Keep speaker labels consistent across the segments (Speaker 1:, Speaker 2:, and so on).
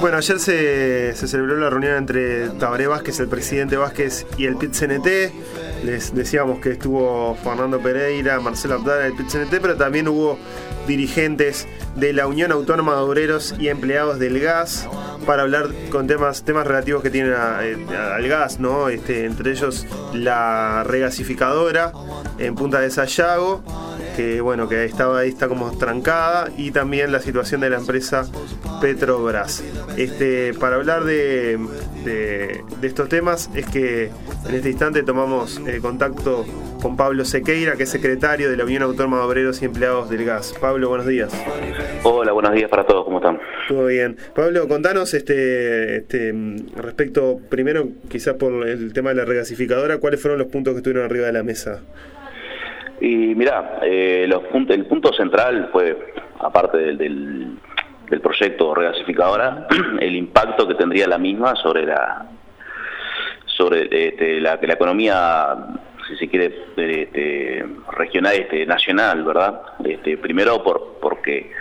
Speaker 1: Bueno, ayer se celebró la reunión entre Tabaré Vázquez, el presidente Vázquez, y el PIT-CNT. Les decíamos que estuvo Fernando Pereira, Marcelo Abdala del PIT-CNT, pero también hubo dirigentes de la Unión Autónoma de Obreros y Empleados del Gas para hablar con temas relativos que tienen al gas, ¿no? Entre ellos la regasificadora en Punta de Sayago, que bueno, que estaba ahí, está como trancada, y también la situación de la empresa Petrobras. Para hablar de estos temas es que en este instante tomamos contacto con Pablo Sequeira, que es secretario de la Unión Autónoma de Obreros y Empleados del Gas. Pablo, buenos días.
Speaker 2: Hola, buenos días para todos, ¿cómo están?
Speaker 1: Todo bien. Pablo, contanos respecto, primero quizás por el tema de la regasificadora, ¿cuáles fueron los puntos que estuvieron arriba de la mesa?
Speaker 2: Y mirá, el punto central fue, aparte del proyecto regasificadora, el impacto que tendría la misma sobre la economía, si se quiere, regional, nacional, ¿verdad? Primero porque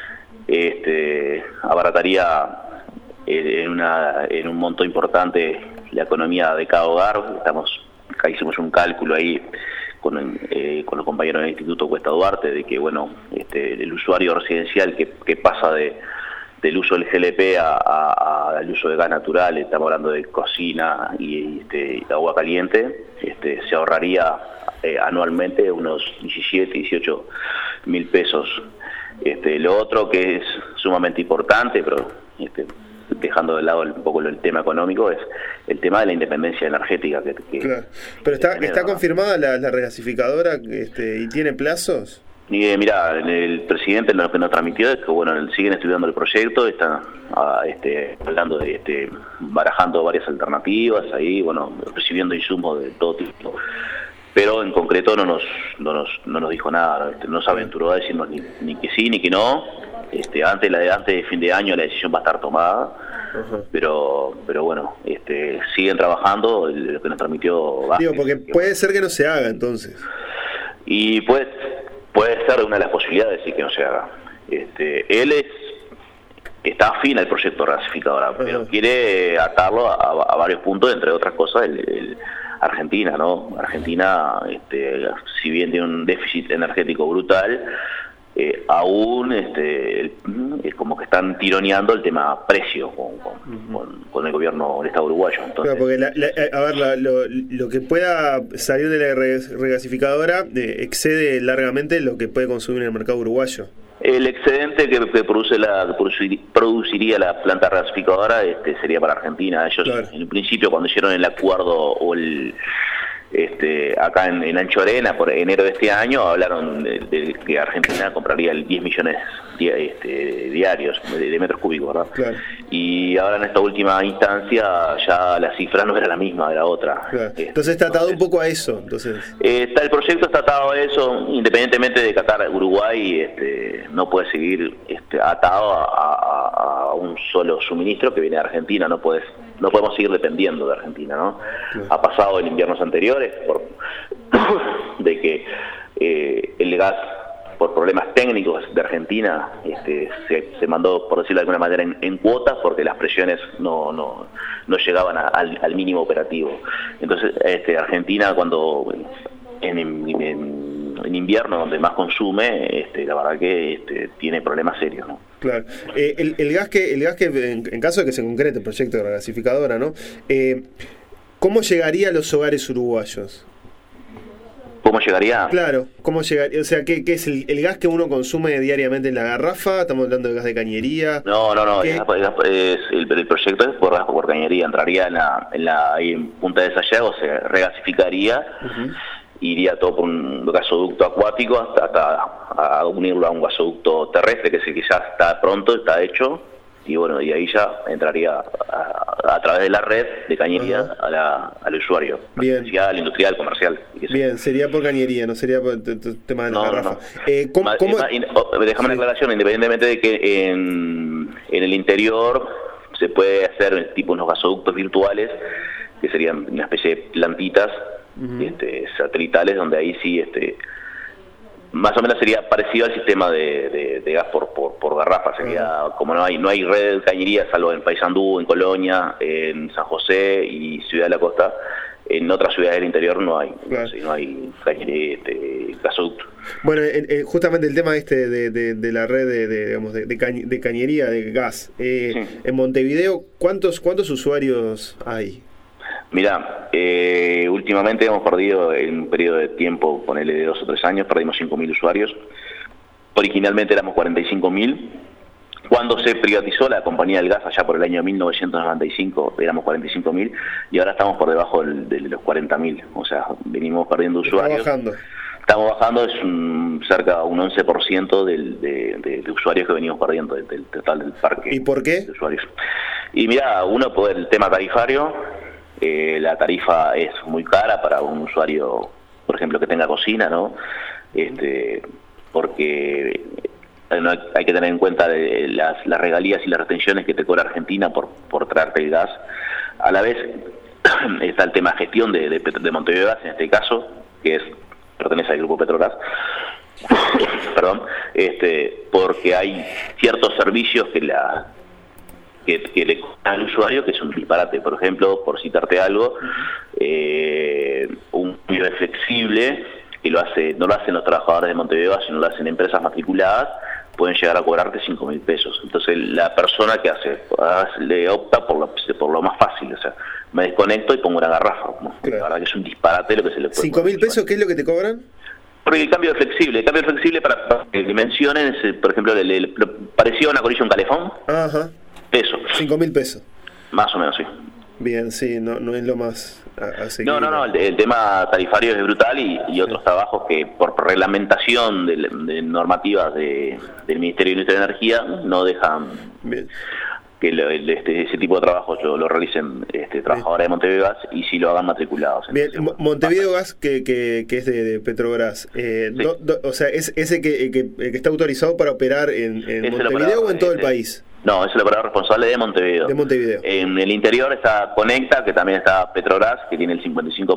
Speaker 2: abarataría en un monto importante la economía de cada hogar. Acá hicimos un cálculo ahí con los compañeros del Instituto Cuesta Duarte, de que bueno, el usuario residencial que pasa del uso del GLP al uso de gas natural, estamos hablando de cocina y agua caliente, se ahorraría anualmente unos 18 mil pesos. Lo otro que es sumamente importante, pero dejando de lado un poco el tema económico, es el tema de la independencia energética.
Speaker 1: Claro. Pero está confirmada la regasificadora y tiene plazos.
Speaker 2: Mirá, el presidente lo que nos transmitió es que bueno, siguen estudiando el proyecto, están hablando barajando varias alternativas ahí, bueno, recibiendo insumos de todo tipo, pero en concreto no nos dijo nada, no se aventuró a decirnos ni que sí ni que no. Antes de fin de año la decisión va a estar tomada. Uh-huh. Pero bueno, siguen trabajando lo que nos transmitió Vázquez.
Speaker 1: Digo, porque puede ser que no se haga entonces.
Speaker 2: Y puede ser una de las posibilidades y que no se haga. Él está afín al proyecto regasificadora, uh-huh, pero quiere atarlo a varios puntos, entre otras cosas Argentina, ¿no? Argentina, si bien tiene un déficit energético brutal, aún es como que están tironeando el tema precio con el gobierno del Estado uruguayo. Entonces,
Speaker 1: claro, porque lo que pueda salir de la regasificadora excede largamente lo que puede consumir en el mercado uruguayo.
Speaker 2: El excedente que produciría la planta regasificadora sería para Argentina. Ellos, claro, en un principio, cuando hicieron el acuerdo acá en Anchorena por enero de este año, hablaron de que Argentina compraría 10 millones diarios de metros cúbicos, ¿verdad? Claro. Y ahora en esta última instancia ya la cifra no era la misma, era otra.
Speaker 1: Claro. Entonces está atado un poco a eso.
Speaker 2: El proyecto está atado a eso, independientemente de Qatar, Uruguay no puede seguir atado a un solo suministro que viene de Argentina. No podemos seguir dependiendo de Argentina, ¿no? Claro. Ha pasado en inviernos anteriores de que el gas, por problemas técnicos de Argentina, se mandó, por decirlo de alguna manera, en cuotas, porque las presiones no llegaban al mínimo operativo. Entonces, Argentina, cuando en invierno, donde más consume, la verdad que tiene problemas serios, ¿no?
Speaker 1: Claro. El gas que en caso de que se concrete el proyecto de regasificadora, ¿no? ¿Cómo llegaría a los hogares uruguayos?
Speaker 2: ¿Cómo llegaría?
Speaker 1: Claro, ¿cómo llegaría? O sea, ¿qué es el gas que uno consume diariamente en la garrafa? ¿Estamos hablando de gas de cañería?
Speaker 2: No, el proyecto es por cañería. Entraría ahí en Punta de Sayago, se regasificaría, uh-huh, iría todo por un gasoducto acuático hasta unirlo a un gasoducto terrestre, que ya está pronto, está hecho, y bueno, y ahí ya entraría a través de la red de cañería, uh-huh, al usuario, residencial, industrial, comercial.
Speaker 1: Bien, sería por cañería, no sería por el tema de la garrafa.
Speaker 2: ¿Cómo? Déjame una aclaración, independientemente de que en el interior se puede hacer tipo unos gasoductos virtuales, que serían una especie de plantitas, uh-huh, satelitales, donde ahí sí Más o menos sería parecido al sistema de gas por garrafa. Sería como no hay red de cañería, salvo en Paysandú, en Colonia, en San José y Ciudad de la Costa. En otras ciudades del interior no hay,
Speaker 1: claro.
Speaker 2: no hay cañería, gasoducto.
Speaker 1: Bueno, justamente el tema de la red de cañería de gas.
Speaker 2: Sí.
Speaker 1: En Montevideo, ¿cuántos usuarios hay?
Speaker 2: Mirá, últimamente hemos perdido en un periodo de tiempo, ponele de 2 o 3 años, perdimos 5.000 usuarios. Originalmente éramos 45.000. Cuando se privatizó la compañía del gas allá por el año 1995 éramos 45.000 y ahora estamos por debajo de los 40.000. O sea, venimos perdiendo usuarios. Estamos bajando, es cerca de un 11% de usuarios que venimos perdiendo del total del parque.
Speaker 1: ¿Y por qué?
Speaker 2: De usuarios. Y mira, uno por el tema tarifario. La tarifa es muy cara para un usuario, por ejemplo, que tenga cocina, ¿no? Porque hay que tener en cuenta las regalías y las retenciones que te cobra Argentina por traerte el gas. A la vez está el tema de gestión de Montevideo Gas, en este caso, que pertenece al grupo Petrobras. Perdón, porque hay ciertos servicios que le cobran al usuario, que es un disparate. Por ejemplo, por citarte algo, un cambio flexible, que no lo hacen los trabajadores de Montevideo, sino lo hacen empresas matriculadas, pueden llegar a cobrarte 5.000 pesos. Entonces la persona que le opta por lo más fácil, o sea, me desconecto y pongo una garrafa, ¿no? Claro. La verdad que es un disparate lo que se le puede.
Speaker 1: ¿5.000 pesos qué es lo que te cobran?
Speaker 2: Porque el cambio flexible para que dimensionen, por ejemplo, pareció una colilla un calefón.
Speaker 1: Ajá.
Speaker 2: Peso.
Speaker 1: 5.000 pesos.
Speaker 2: Más o menos, sí.
Speaker 1: Bien, sí, no es lo más asequible.
Speaker 2: No, el tema tarifario es brutal y otros trabajos que por reglamentación de normativas del Ministerio de Industria y Energía no dejan
Speaker 1: bien
Speaker 2: que ese tipo de trabajos lo realicen trabajadores de Montevideo Gas y si lo hagan matriculados.
Speaker 1: Bien, Montevideo Gas, que es de Petrobras, sí. O sea, ¿es ese que está autorizado para operar en Montevideo o en todo el país?
Speaker 2: No, es el operador responsable de Montevideo.
Speaker 1: De Montevideo.
Speaker 2: En el interior está Conecta, que también está Petrobras, que tiene el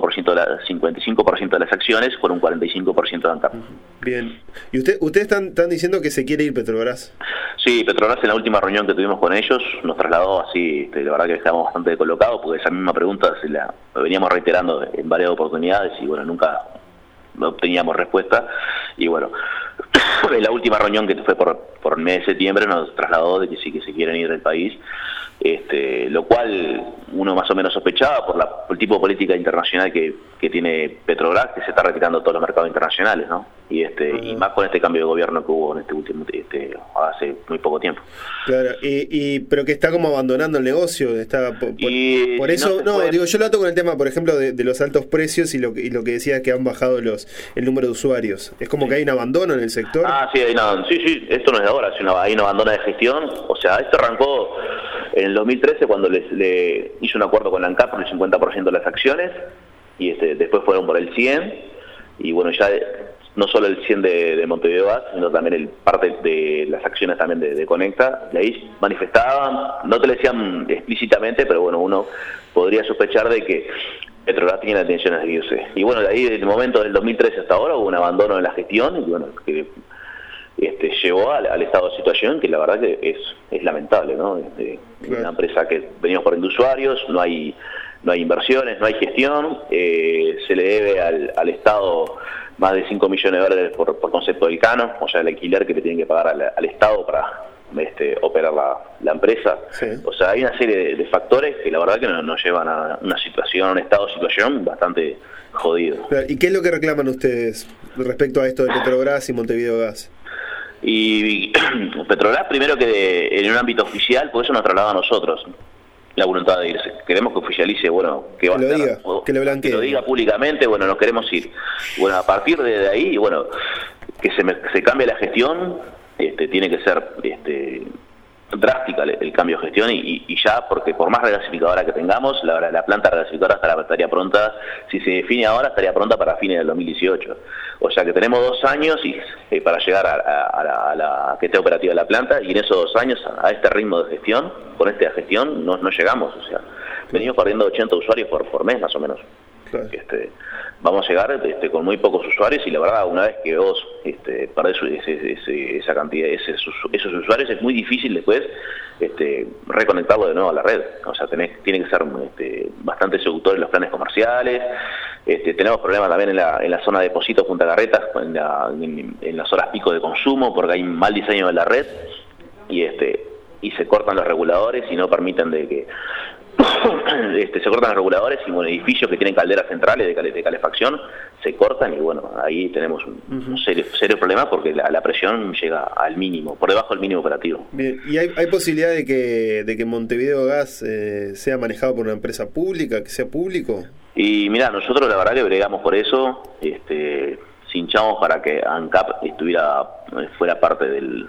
Speaker 2: 55% de las acciones, con un 45% de ANCAP.
Speaker 1: Bien. ¿Y ustedes están diciendo que se quiere ir Petrobras?
Speaker 2: Sí, Petrobras en la última reunión que tuvimos con ellos nos trasladó así, la verdad que estábamos bastante colocados, porque esa misma pregunta la veníamos reiterando en varias oportunidades y bueno, nunca obteníamos respuesta. Y bueno, en la última reunión que fue por el mes de septiembre nos trasladó de que sí que se quieren ir del país, lo cual uno más o menos sospechaba por el tipo de política internacional que tiene Petrobras, que se está retirando de todos los mercados internacionales, ¿no? Y más con este cambio de gobierno que hubo en este último hace muy poco tiempo.
Speaker 1: Claro, pero que está como abandonando el negocio, por eso digo, yo lo ato con el tema, por ejemplo, de los altos precios y lo que decía que han bajado el número de usuarios. Es como que hay un abandono en el sector.
Speaker 2: Sí, esto no es de ahora, hay un abandono de gestión. O sea, esto arrancó en el 2013 cuando le hizo un acuerdo con la ANCAP por el 50% de las acciones y después fueron por el 100% y bueno, ya no solo el 100% de Montevideo Gas, sino también parte de las acciones también de Conecta. De ahí manifestaban, no te lo decían explícitamente, pero bueno, uno podría sospechar de que Petrobras tiene intenciones de irse. Y bueno, de ahí, desde el momento del 2013 hasta ahora, hubo un abandono en la gestión y bueno, que llevó al estado de situación que la verdad que es lamentable, ¿no? Una empresa que venimos perdiendo usuarios, no hay inversiones, no hay gestión, se le debe al Estado más de 5 millones de dólares por concepto del canon, o sea, el alquiler que le tienen que pagar al Estado para operar la empresa. Sí. O sea, hay una serie de factores que la verdad que nos llevan a un estado de situación bastante jodido.
Speaker 1: ¿Y qué es lo que reclaman ustedes respecto a esto de Petrobras y Montevideo Gas?
Speaker 2: Y Petrobras, primero que en un ámbito oficial, por eso nos traslada a nosotros la voluntad de irse. Queremos que oficialice, bueno, que va a estar,
Speaker 1: que lo blanquee,
Speaker 2: que lo diga públicamente, bueno, nos queremos ir. Bueno, a partir de ahí, bueno, que se cambie la gestión, tiene que ser drástica el cambio de gestión y ya, porque por más regasificadora que tengamos, la planta regasificadora estaría pronta, si se define ahora, estaría pronta para fines del 2018. O sea que tenemos 2 años para llegar a que esté operativa la planta, y en esos 2 años, a este ritmo de gestión, con esta gestión, no llegamos. O sea, venimos perdiendo 80 usuarios por mes, más o menos. Claro. Vamos a llegar con muy pocos usuarios y la verdad, una vez que vos perdés esa cantidad, esos usuarios, es muy difícil después reconectarlo de nuevo a la red. O sea, tiene que ser bastante seductores los planes comerciales. Tenemos problemas también en la zona de Positos, Punta Carretas, en las horas pico de consumo, porque hay un mal diseño de la red y se cortan los reguladores y no permiten de que se cortan los reguladores y edificios que tienen calderas centrales de calefacción se cortan y bueno, ahí tenemos un serio problema porque la presión llega al mínimo, por debajo del mínimo operativo.
Speaker 1: Bien, ¿y hay posibilidad de que Montevideo Gas sea manejado por una empresa pública, que sea público?
Speaker 2: Y mirá, nosotros la verdad que bregamos por eso, hinchamos para que ANCAP fuera parte del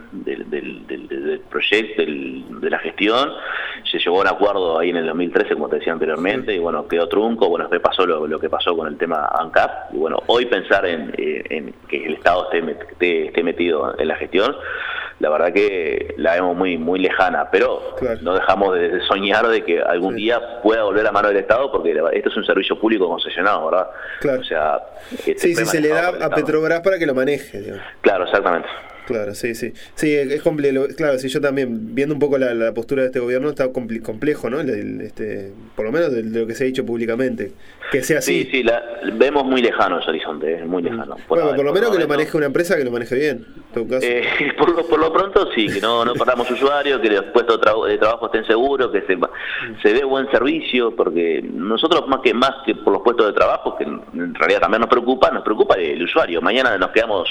Speaker 2: proyecto, de la gestión. Se llegó a un acuerdo ahí en el 2013, como te decía anteriormente, y bueno, quedó trunco. Bueno, después pasó lo que pasó con el tema ANCAP, y bueno, hoy pensar en que el Estado esté metido en la gestión, la verdad que la vemos muy lejana, pero claro, no dejamos de soñar de que algún día pueda volver a mano del Estado, porque esto es un servicio público concesionado, ¿verdad?
Speaker 1: Claro.
Speaker 2: O sea,
Speaker 1: sí, se le da a Petrobras para que lo maneje, digamos.
Speaker 2: Claro, exactamente.
Speaker 1: Claro, sí, es complejo. Claro, sí, yo también, viendo un poco la postura de este gobierno, está complejo, ¿no? Por lo menos de lo que se ha dicho públicamente, que sea así.
Speaker 2: Sí, vemos muy lejano ese horizonte, muy lejano.
Speaker 1: Por lo menos que lo maneje una empresa, que lo maneje bien, en todo caso.
Speaker 2: Por lo pronto sí, que no perdamos usuarios, que los puestos de trabajo estén seguros, que se dé buen servicio, porque nosotros más que por los puestos de trabajo, que en realidad también nos preocupa el usuario. Mañana nos quedamos...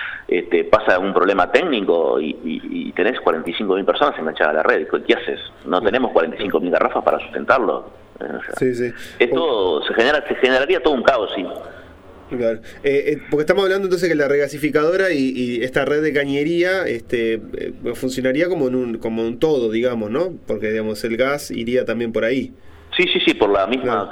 Speaker 2: pasa un problema técnico y tenés 45.000 personas enganchadas a la red. ¿Qué haces? No tenemos 45.000 garrafas para sustentarlo.
Speaker 1: Sí.
Speaker 2: Esto se generaría todo un caos, sí.
Speaker 1: Claro. Porque estamos hablando entonces que la regasificadora y esta red de cañería funcionaría como un todo, digamos, ¿no? Porque digamos el gas iría también por ahí.
Speaker 2: Sí, por la misma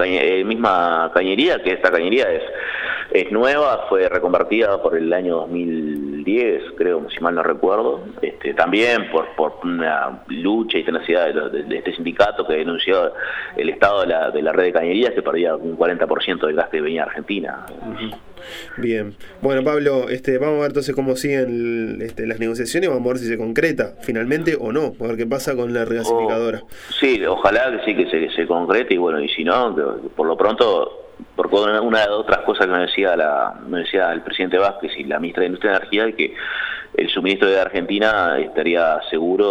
Speaker 2: cañería, que esta cañería es nueva, fue reconvertida por el año 2010, creo, si mal no recuerdo, también por una lucha y tenacidad de este sindicato que denunció el estado de la red de cañerías, que perdía un 40% del gas que venía a Argentina.
Speaker 1: Uh-huh. Bien, bueno, Pablo, vamos a ver entonces cómo siguen las negociaciones, vamos a ver si se concreta finalmente o no, a ver qué pasa con la regasificadora.
Speaker 2: Sí, ojalá que sí, que se concrete, y bueno, y si no, que por lo pronto, porque una de otras cosas que me decía el presidente Vázquez y la ministra de Industria y Energía, es que el suministro de Argentina estaría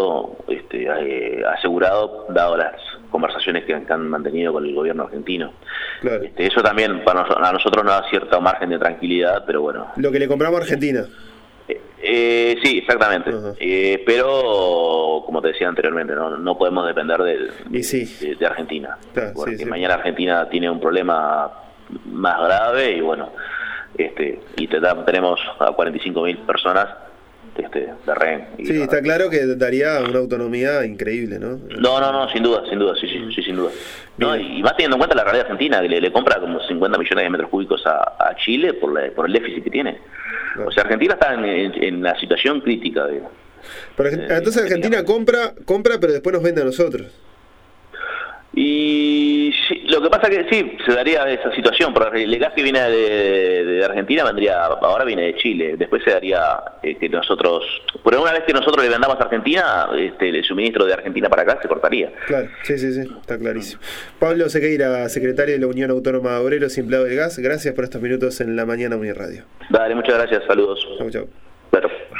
Speaker 2: asegurado, dado las conversaciones que han mantenido con el gobierno argentino.
Speaker 1: Claro.
Speaker 2: Eso también a nosotros nos da cierto margen de tranquilidad, pero bueno.
Speaker 1: Lo que le compramos a Argentina.
Speaker 2: Sí, exactamente.
Speaker 1: Uh-huh.
Speaker 2: Pero, como te decía anteriormente, no podemos depender de Argentina.
Speaker 1: Claro,
Speaker 2: porque mañana Argentina tiene un problema más grave y bueno, y tenemos a 45.000 personas de rehén.
Speaker 1: Sí, está claro que daría una autonomía increíble, ¿no?
Speaker 2: No, sin duda, sí, sin duda. No, y más teniendo en cuenta la realidad argentina, que le compra como 50 millones de metros cúbicos a Chile por el déficit que tiene. Claro. O sea, Argentina está en una situación crítica.
Speaker 1: Pero entonces Argentina compra, pero después nos vende a nosotros.
Speaker 2: Y sí, lo que pasa que sí, se daría esa situación, porque el gas que viene de Argentina ahora viene de Chile, después se daría que nosotros, pero una vez que nosotros le vendamos a Argentina, el suministro de Argentina para acá se cortaría.
Speaker 1: Claro, sí, está clarísimo. Pablo Sequeira, secretario de la Unión Autónoma de Obreros y Empleados del Gas, gracias por estos minutos en La Mañana Uniradio.
Speaker 2: Dale, muchas gracias, saludos.
Speaker 1: Chau.
Speaker 2: Claro.